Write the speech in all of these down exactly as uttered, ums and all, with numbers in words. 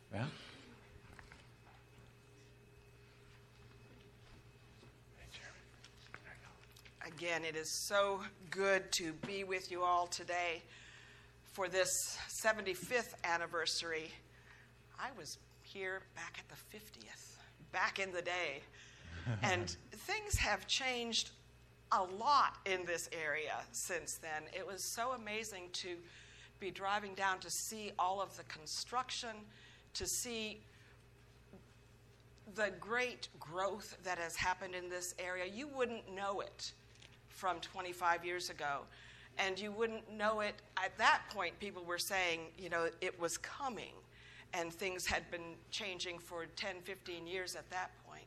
Yeah? Again, it is so good to be with you all today for this seventy-fifth anniversary. I was here back at the fiftieth, back in the day. And things have changed a lot in this area since then. It was so amazing to be driving down to see all of the construction, to see the great growth that has happened in this area. You wouldn't know it from twenty-five years ago. And you wouldn't know it. At that point, people were saying, you know, it was coming. And things had been changing for ten, fifteen years at that point.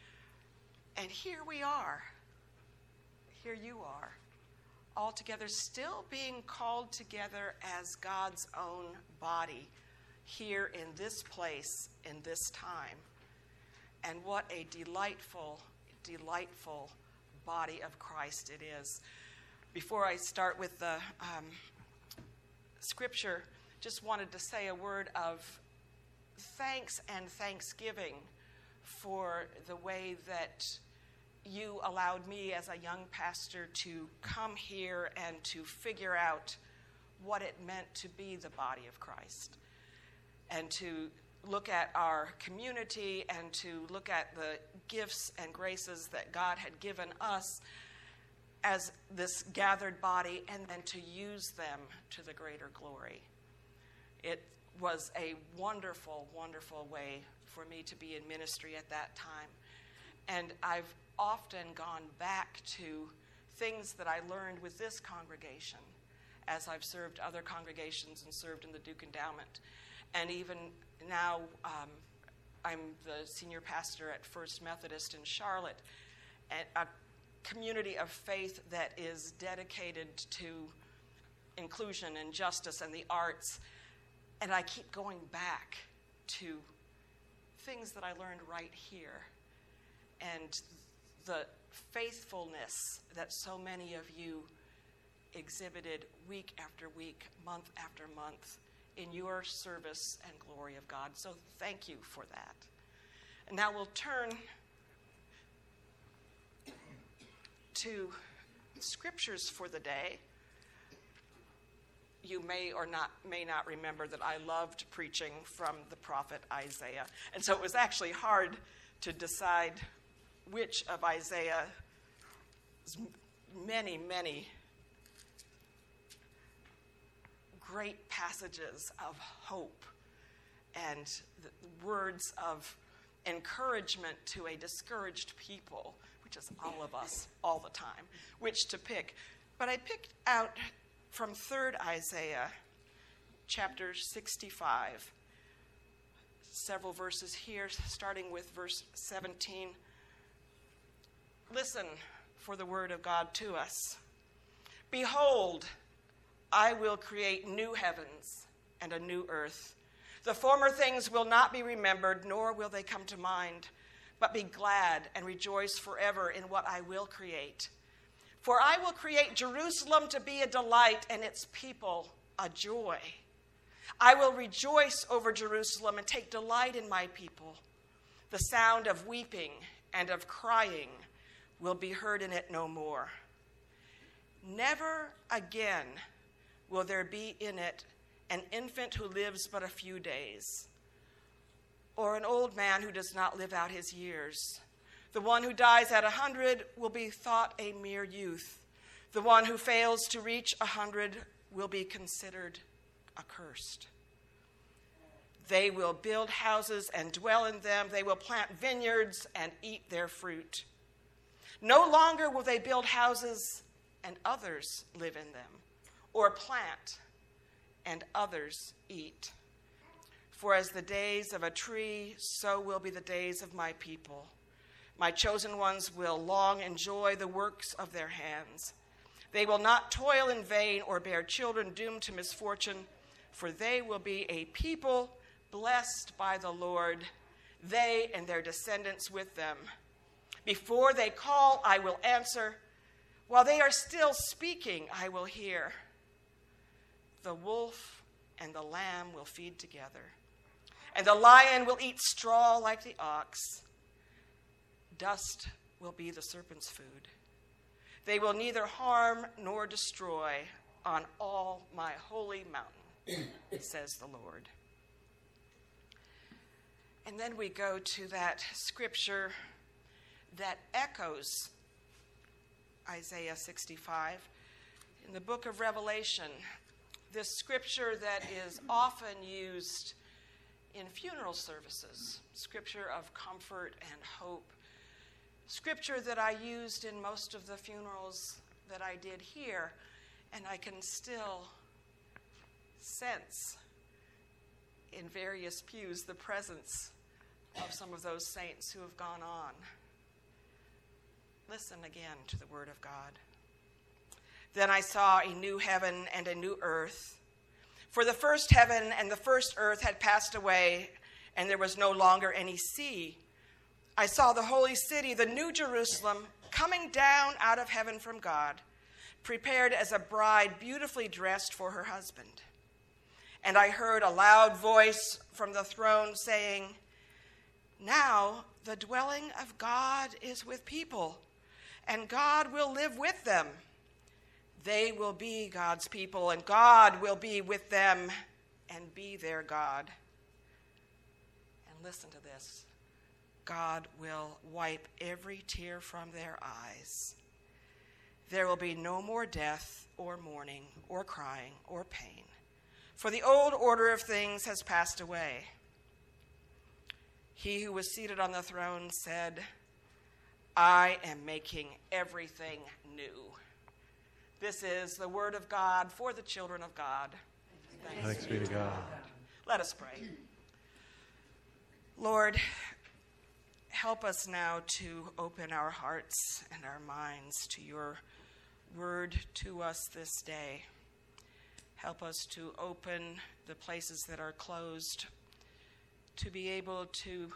And here we are. Here you are. All together, still being called together as God's own body here in this place, in this time. And what a delightful, delightful body of Christ it is. Before I start with the um, scripture, just wanted to say a word of thanks and thanksgiving for the way that you allowed me as a young pastor to come here and to figure out what it meant to be the body of Christ, and to look at our community and to look at the gifts and graces that God had given us as this gathered body, and then to use them to the greater glory. It was a wonderful, wonderful way for me to be in ministry at that time. And I've often gone back to things that I learned with this congregation as I've served other congregations and served in the Duke Endowment. And even now, um, I'm the senior pastor at First Methodist in Charlotte, and a community of faith that is dedicated to inclusion and justice and the arts. And I keep going back to things that I learned right here, and the faithfulness that so many of you exhibited week after week, month after month, in your service and glory of God. So thank you for that. And now we'll turn to scriptures for the day. You may or not may not remember that I loved preaching from the prophet Isaiah. And so it was actually hard to decide which of Isaiah's many, many great passages of hope and the words of encouragement to a discouraged people, which is all of us all the time, which to pick. But I picked out from third Isaiah, chapter sixty-five, several verses here, starting with verse seventeen. Listen for the word of God to us. Behold, I will create new heavens and a new earth. The former things will not be remembered, nor will they come to mind, but be glad and rejoice forever in what I will create. For I will create Jerusalem to be a delight and its people a joy. I will rejoice over Jerusalem and take delight in my people. The sound of weeping and of crying will be heard in it no more. Never again will there be in it an infant who lives but a few days, or an old man who does not live out his years. The one who dies at a hundred will be thought a mere youth. The one who fails to reach a hundred will be considered accursed. They will build houses and dwell in them. They will plant vineyards and eat their fruit. No longer will they build houses and others live in them, or plant and others eat. For as the days of a tree, so will be the days of my people. My chosen ones will long enjoy the works of their hands. They will not toil in vain or bear children doomed to misfortune, for they will be a people blessed by the Lord, they and their descendants with them. Before they call, I will answer. While they are still speaking, I will hear. The wolf and the lamb will feed together, And the lion will eat straw like the ox. Dust will be the serpent's food. They will neither harm nor destroy on all my holy mountain, says the Lord. And then we go to that scripture that echoes Isaiah sixty-five. In the book of Revelation, this scripture that is often used in funeral services, scripture of comfort and hope, scripture that I used in most of the funerals that I did here, and I can still sense in various pews the presence of some of those saints who have gone on. Listen again to the word of God. Then I saw a new heaven and a new earth. For the first heaven and the first earth had passed away, and there was no longer any sea. I saw the holy city, the new Jerusalem, coming down out of heaven from God, prepared as a bride beautifully dressed for her husband. And I heard a loud voice from the throne saying, "Now the dwelling of God is with people, and God will live with them. They will be God's people, and God will be with them and be their God." And listen to this. God will wipe every tear from their eyes. There will be no more death or mourning or crying or pain, for the old order of things has passed away. He who was seated on the throne said, "I am making everything new." This is the word of God for the children of God. Thanks, Thanks be to God. Let us pray. Lord, help us now to open our hearts and our minds to your word to us this day. Help us to open the places that are closed, to be able to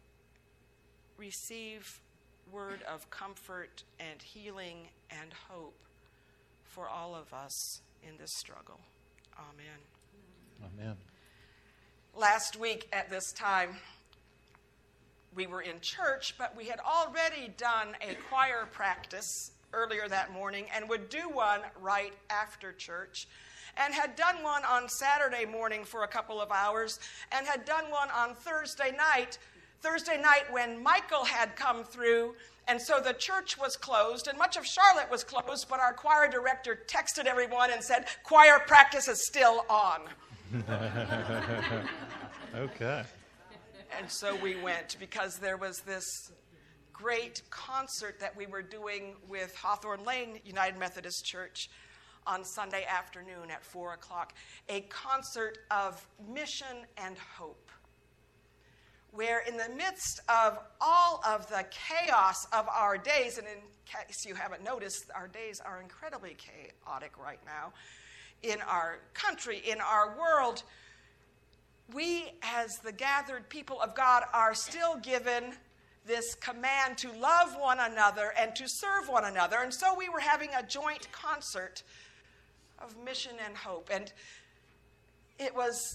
receive word of comfort and healing and hope for all of us in this struggle. Amen. Amen. Last week at this time, we were in church, but we had already done a choir practice earlier that morning and would do one right after church, and had done one on Saturday morning for a couple of hours, and had done one on Thursday night, Thursday night when Michael had come through. And so the church was closed, and much of Charlotte was closed, but our choir director texted everyone and said, "Choir practice is still on." Okay. And so we went, because there was this great concert that we were doing with Hawthorne Lane United Methodist Church on Sunday afternoon at four o'clock, a concert of mission and hope, where in the midst of all of the chaos of our days, and in case you haven't noticed, our days are incredibly chaotic right now in our country, in our world, we as the gathered people of God are still given this command to love one another and to serve one another. And so we were having a joint concert of mission and hope. And it was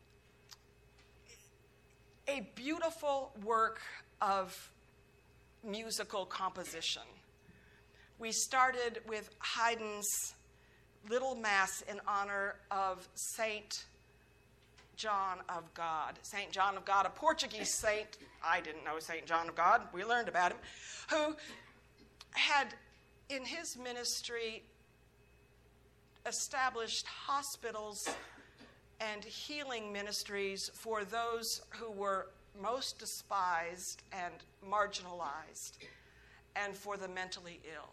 a beautiful work of musical composition. We started with Haydn's Little Mass in honor of Saint John of God. Saint John of God, a Portuguese saint. I didn't know Saint John of God. We learned about him. Who had, in his ministry, established hospitals and healing ministries for those who were most despised and marginalized, and for the mentally ill.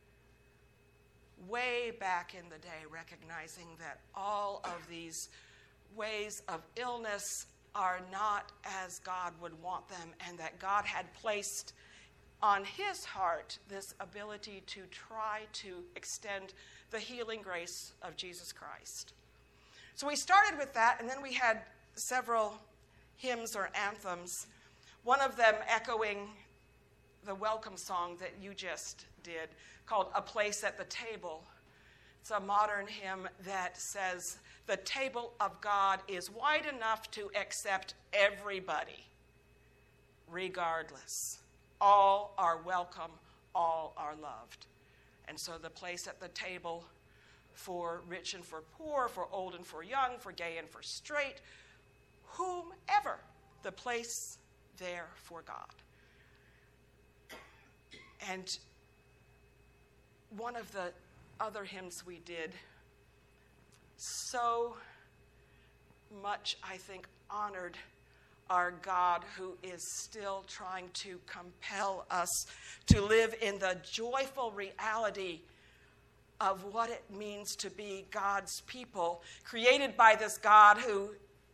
Way back in the day, recognizing that all of these ways of illness are not as God would want them, and that God had placed on his heart this ability to try to extend the healing grace of Jesus Christ. So we started with that, and then we had several hymns or anthems, one of them echoing the welcome song that you just did, called "A Place at the Table." It's a modern hymn that says The table of God is wide enough to accept everybody, regardless. All are welcome, all are loved. And so the place at the table for rich and for poor, for old and for young, for gay and for straight, whomever, the place there for God. And one of the other hymns we did so much, I think, honored our God, who is still trying to compel us to live in the joyful reality of what it means to be God's people, created by this God who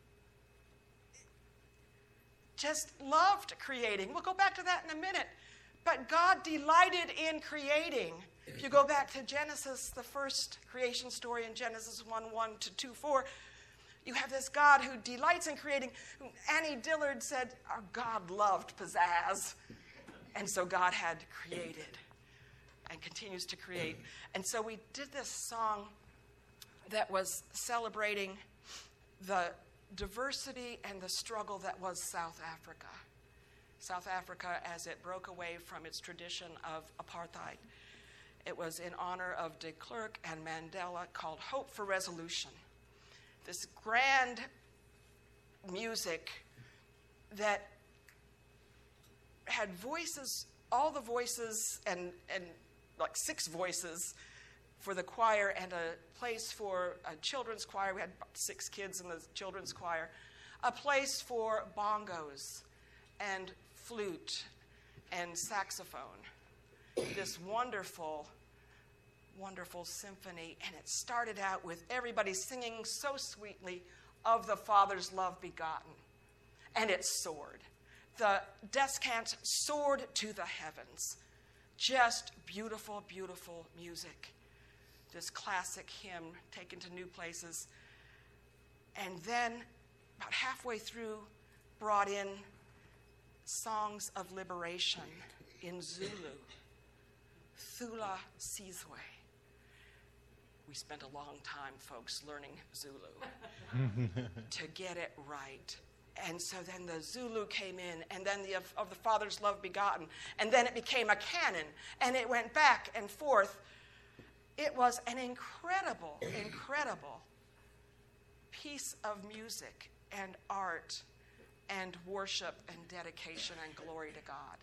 just loved creating. We'll go back to that in a minute. But God delighted in creating. If you go back to Genesis, the first creation story in Genesis one one to two four, you have this God who delights in creating. Annie Dillard said, our God loved pizzazz. And so God had created and continues to create. And so we did this song that was celebrating the diversity and the struggle that was South Africa. South Africa as it broke away from its tradition of apartheid. It was in honor of de Klerk and Mandela, called Hope for Resolution. This grand music that had voices, all the voices, and, and like six voices for the choir, and a place for a children's choir. We had six kids in the children's choir. A place for bongos and flute and saxophone. This wonderful, wonderful symphony. And it started out with everybody singing so sweetly of the Father's love begotten. And it soared. The descant soared to the heavens. Just beautiful, beautiful music. This classic hymn taken to new places. And then, about halfway through, brought in songs of liberation in Zulu. Thula Sizwe. We spent a long time, folks, learning Zulu to get it right. And so then the Zulu came in, and then the of, of the Father's love begotten, and then it became a canon, and it went back and forth. It was an incredible, incredible piece of music and art and worship and dedication and glory to God.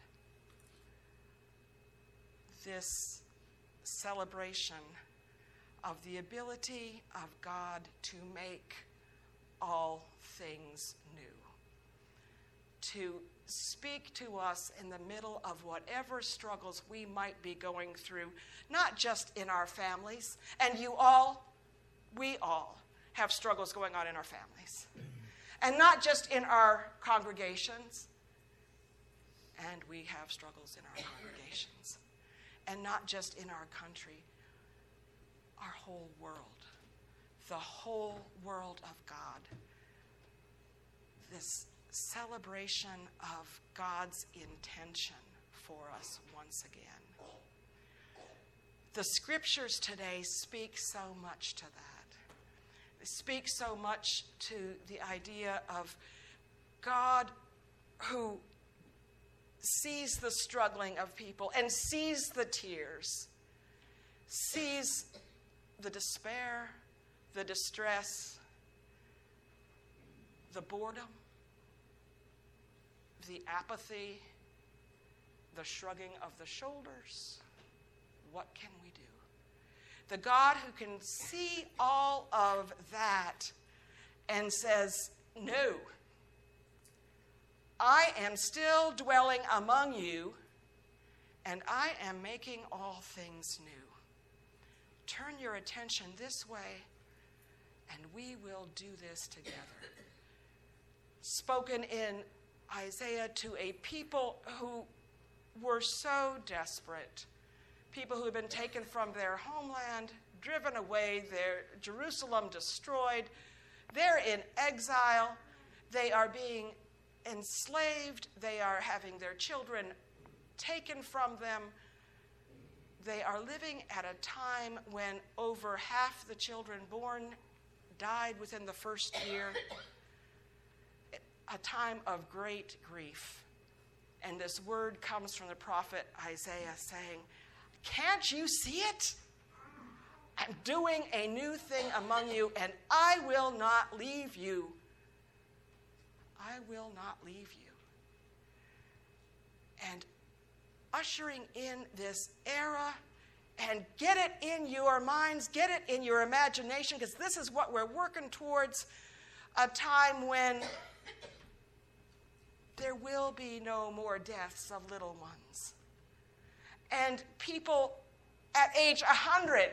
This celebration of the ability of God to make all things new, to speak to us in the middle of whatever struggles we might be going through, not just in our families, and you all, we all have struggles going on in our families, and not just in our congregations, and we have struggles in our congregations, and not just in our country, our whole world, the whole world of God. This celebration of God's intention for us once again. The scriptures today speak so much to that. They speak so much to the idea of God who sees the struggling of people and sees the tears, sees the despair, the distress, the boredom, the apathy, the shrugging of the shoulders. What can we do? The God who can see all of that and says, no, I am still dwelling among you, and I am making all things new. Turn your attention this way, and we will do this together. Spoken in Isaiah to a people who were so desperate, people who had been taken from their homeland, driven away, their Jerusalem destroyed. They're in exile. They are being enslaved. They are having their children taken from them. They are living at a time when over half the children born died within the first year, a time of great grief. And this word comes from the prophet Isaiah saying, "Can't you see it? I'm doing a new thing among you, and I will not leave you. I will not leave you." And ushering in this era, and get it in your minds, get it in your imagination, because this is what we're working towards, a time when there will be no more deaths of little ones. And people at age one hundred,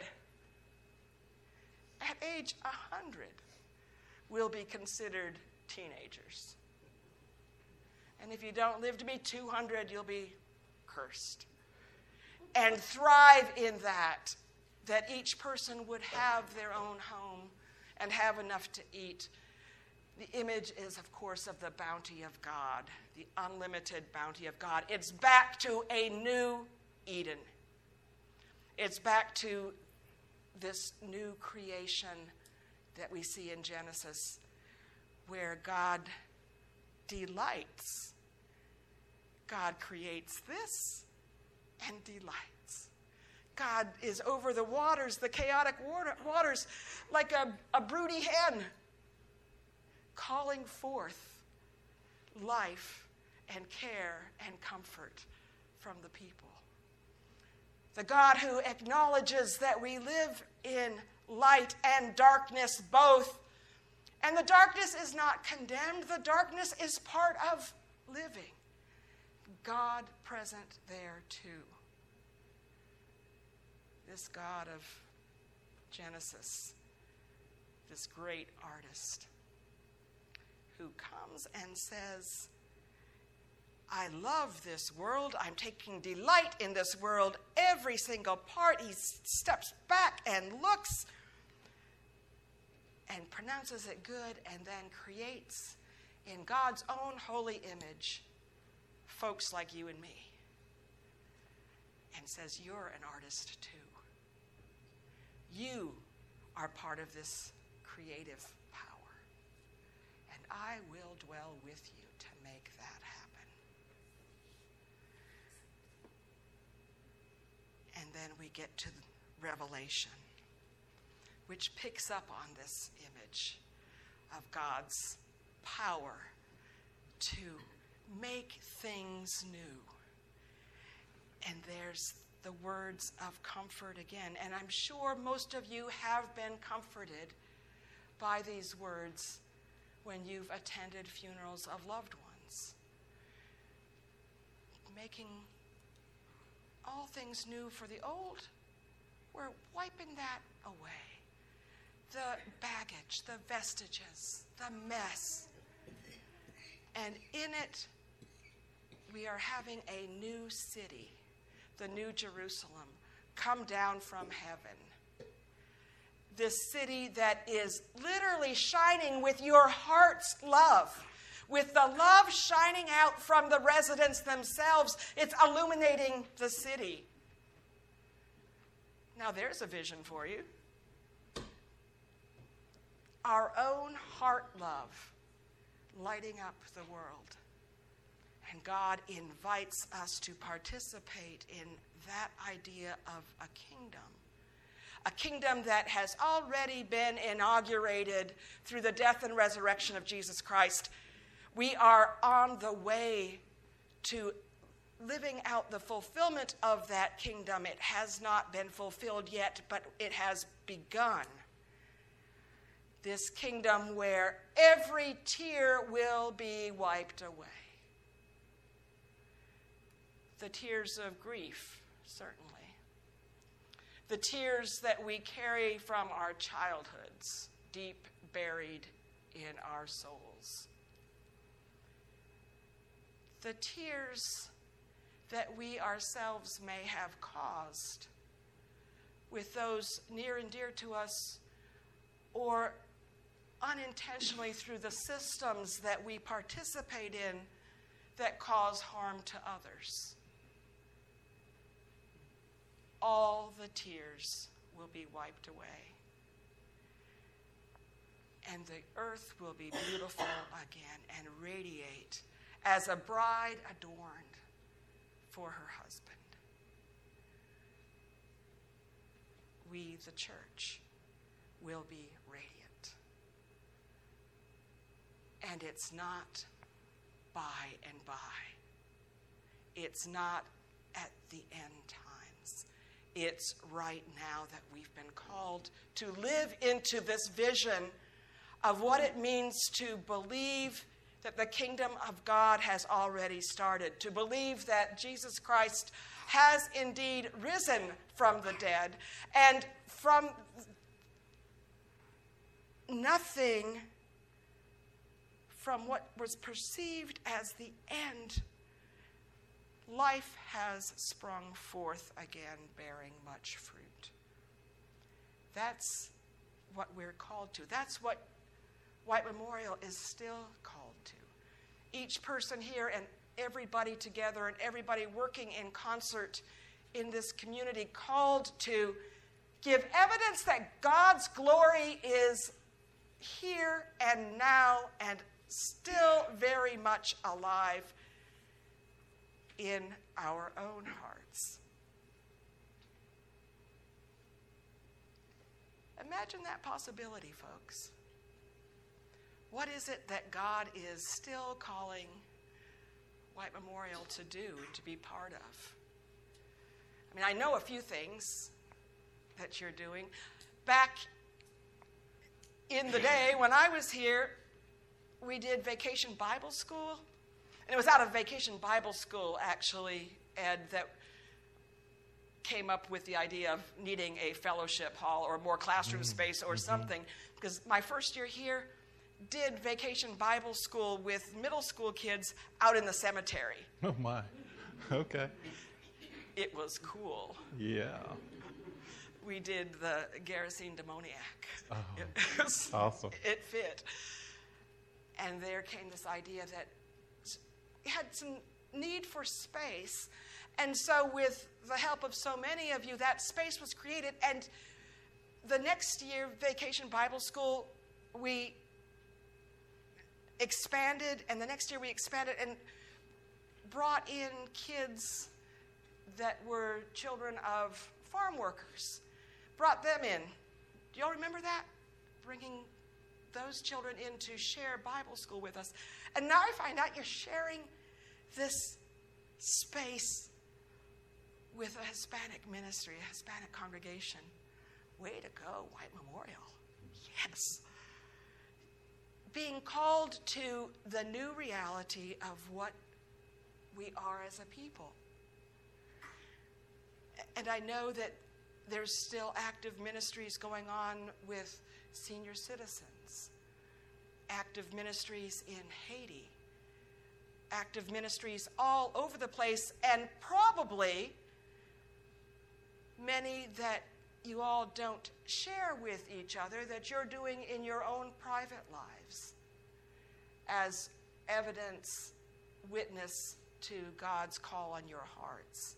at age one hundred, will be considered teenagers. And if you don't live to be two hundred, you'll be cursed. And thrive in that, that each person would have their own home and have enough to eat. The image is, of course, of the bounty of God, the unlimited bounty of God. It's back to a new Eden. It's back to this new creation that we see in Genesis, where God delights. God creates this and delights. God is over the waters, the chaotic water, waters, like a, a broody hen, calling forth life and care and comfort from the people. The God who acknowledges that we live in light and darkness both. And the darkness is not condemned. The darkness is part of living. God present there too. This God of Genesis, this great artist, who comes and says, "I love this world. I'm taking delight in this world. Every single part." He steps back and looks and pronounces it good, and then creates in God's own holy image folks like you and me, and says, "You're an artist too. You are part of this creative power, and I will dwell with you to make that happen." And then we get to Revelation, which picks up on this image of God's power to make things new. And there's the words of comfort again. And I'm sure most of you have been comforted by these words when you've attended funerals of loved ones. Making all things new for the old, we're wiping that away. The baggage, the vestiges, the mess. And in it, we are having a new city, the New Jerusalem, come down from heaven. This city that is literally shining with your heart's love, with the love shining out from the residents themselves. It's illuminating the city. Now there's a vision for you. Our own heart love lighting up the world. And God invites us to participate in that idea of a kingdom. A kingdom that has already been inaugurated through the death and resurrection of Jesus Christ. We are on the way to living out the fulfillment of that kingdom. It has not been fulfilled yet, but it has begun. This kingdom where every tear will be wiped away. The tears of grief, certainly. The tears that we carry from our childhoods, deep buried in our souls. The tears that we ourselves may have caused with those near and dear to us, or unintentionally through the systems that we participate in that cause harm to others. All the tears will be wiped away. and the earth will be beautiful again and radiate as a bride adorned for her husband. We, the church, will be radiant. And it's not by and by. It's not at the end times. It's right now that we've been called to live into this vision of what it means to believe that the kingdom of God has already started, to believe that Jesus Christ has indeed risen from the dead, and from nothing, from what was perceived as the end, life has sprung forth again, bearing much fruit. That's what we're called to. That's what White Memorial is still called to. Each person here and everybody together and everybody working in concert in this community called to give evidence that God's glory is here and now and still very much alive in our own hearts. Imagine that possibility, folks. What is it that God is still calling White Memorial to do, to be part of? I mean, I know a few things that you're doing. Back in the day when I was here, we did Vacation Bible School. And it was out of Vacation Bible School, actually, Ed, that came up with the idea of needing a fellowship hall or more classroom space or something. Because my first year here, did Vacation Bible School with middle school kids out in the cemetery. Oh, my. Okay. It was cool. Yeah. We did the Gerasene demoniac. Oh, It was, awesome. It fit. And there came this idea that it had some need for space. And so with the help of so many of you, that space was created. And the next year, Vacation Bible School, we expanded, and the next year we expanded and brought in kids that were children of farm workers. Brought them in. Do y'all remember that? Bringing those children in to share Bible school with us. And now I find out you're sharing this space with a Hispanic ministry, a Hispanic congregation. Way to go, White Memorial. Yes. Being called to the new reality of what we are as a people. And I know that there's still active ministries going on with senior citizens, active ministries in Haiti, active ministries all over the place, and probably many that you all don't share with each other that you're doing in your own private lives as evidence, witness to God's call on your hearts.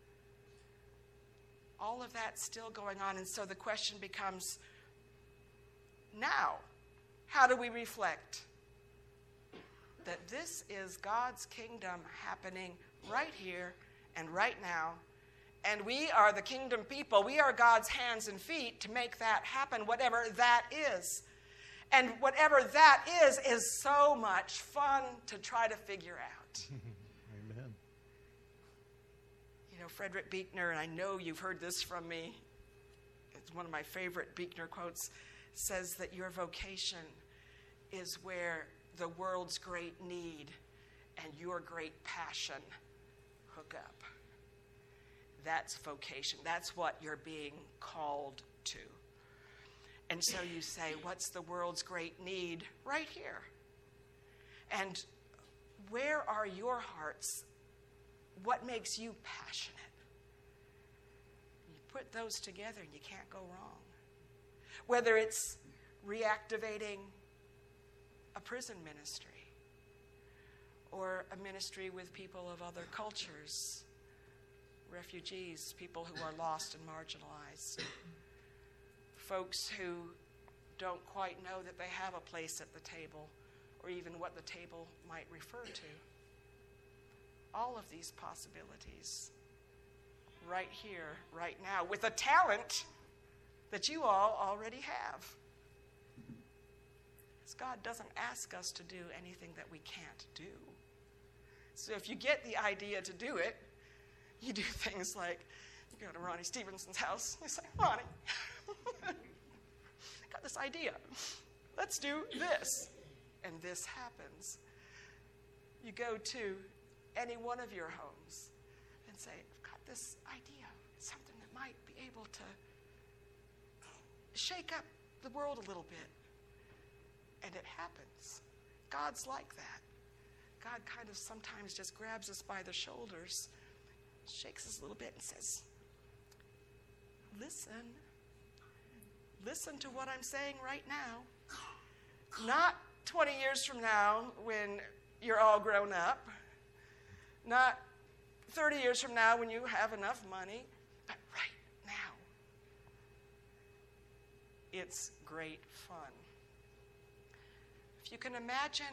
All of that's still going on, and so the question becomes, now, how do we reflect that this is God's kingdom happening right here and right now, and we are the kingdom people. We are God's hands and feet to make that happen, whatever that is. And whatever that is, is so much fun to try to figure out. Amen. You know, Frederick Buechner, and I know you've heard this from me, it's one of my favorite Buechner quotes, says that your vocation is where the world's great need and your great passion hook up. That's vocation. That's what you're being called to. And so you say, what's the world's great need? Right here. And where are your hearts? What makes you passionate? You put those together and you can't go wrong. Whether it's reactivating a prison ministry or a ministry with people of other cultures, refugees, people who are lost and marginalized, folks who don't quite know that they have a place at the table or even what the table might refer to. All of these possibilities right here, right now, with a talent that you all already have. Because God doesn't ask us to do anything that we can't do. So if you get the idea to do it, you do things like, you go to Ronnie Stevenson's house, you say, Ronnie, I got this idea. Let's do this. And this happens. You go to any one of your homes and say, I've got this idea. It's something that might be able to shake up the world a little bit. And it happens. God's like that. God kind of sometimes just grabs us by the shoulders, shakes us a little bit and says, listen. Listen to what I'm saying right now. Not twenty years from now when you're all grown up. Not thirty years from now when you have enough money. But right now. It's great fun. If you can imagine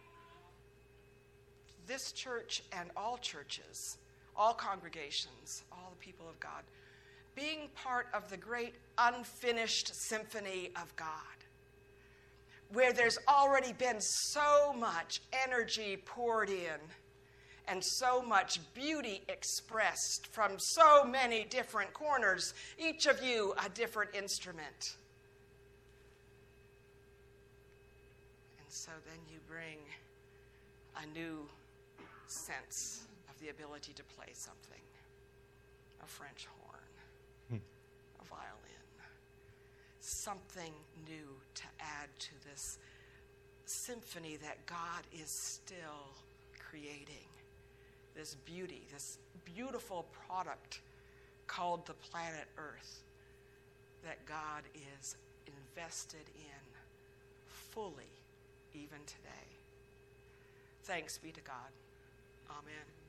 this church and all churches, all congregations, all the people of God, being part of the great unfinished symphony of God, where there's already been so much energy poured in and so much beauty expressed from so many different corners, each of you a different instrument. And so then you bring a new sense of the ability to play something, a French horn, a violin, something new to add to this symphony that God is still creating, this beauty, this beautiful product called the planet Earth that God is invested in fully even today. Thanks be to God. Amen.